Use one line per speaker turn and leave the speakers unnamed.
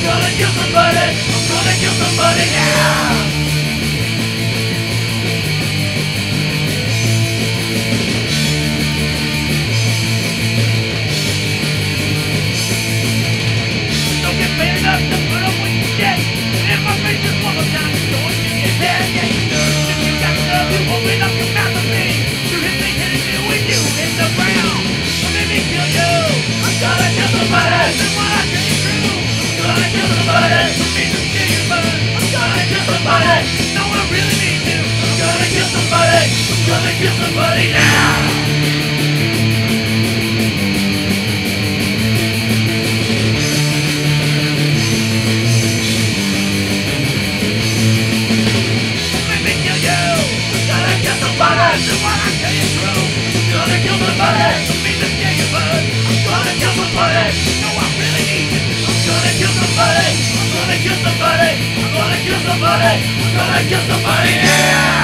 gonna kill somebody. I'm gonna kill somebody now. Don't get paid enough to put up with your shit. And my face is one more time, don't shake your head. Yeah, you know that you got love, you open up your mouth to me. You hit me, hit it, with you in the ground. Let me kill you. I'm gonna kill somebody. That's what I can do. I'm gonna kill somebody. I mean to kill you, but I'm gonna kill somebody. No, I really need to. I'm gonna kill somebody. I'm gonna kill somebody now. That's what I tell you true. I'm gonna kill somebody. Don't mean to scare you, but I'm gonna kill somebody. No, I really need you. I'm gonna kill somebody. I'm gonna kill somebody. I'm gonna kill somebody. I'm gonna kill somebody. Yeah.